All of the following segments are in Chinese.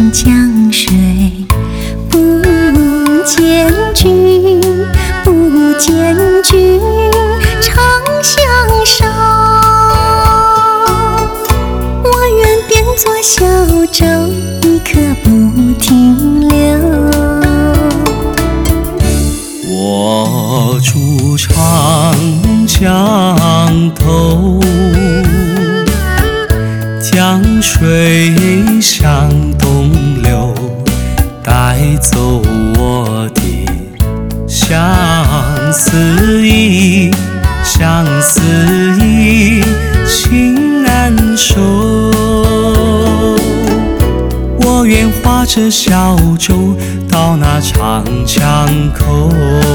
江水，不见君，不见君，长相守。我愿变作小舟，一刻不停留。 我住长江头，江水向东流，带走我的相思意，相思意，情难收。我愿划着小舟到那长江口，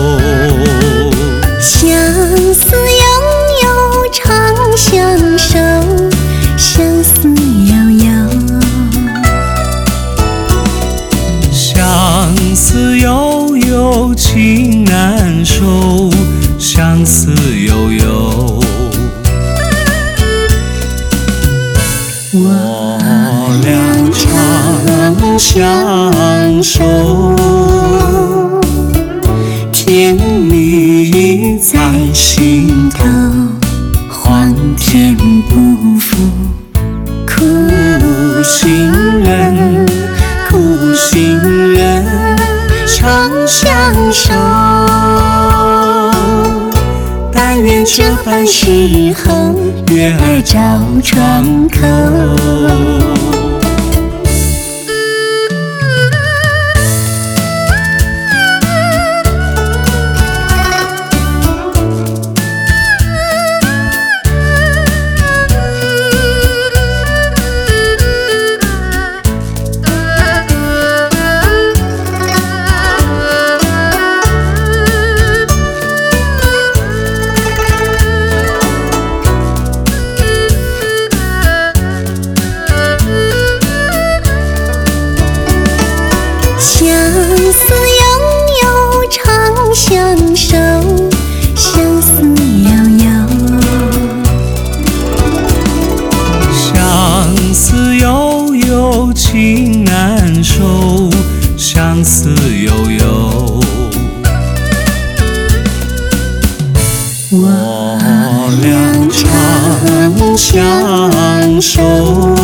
相思悠悠长相守，相思悠悠， 相思悠悠情难收，相思悠悠。我俩长相守，甜蜜在心头， 皇天不负苦心人， 苦心人长相守。但愿这般时候，月儿照窗口。 相思悠悠长相守，相思悠悠， 相思悠悠情难收，相思悠悠。我俩长相守，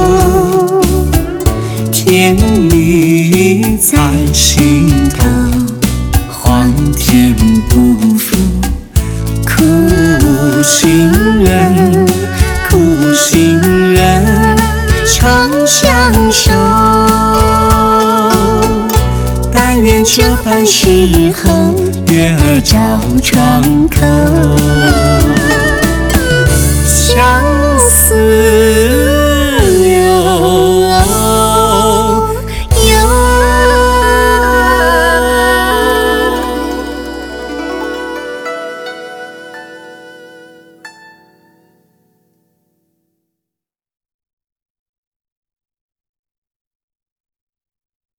甜蜜在心头，皇天不负苦心人，苦心人长相守。但愿这般时候，月儿照窗口。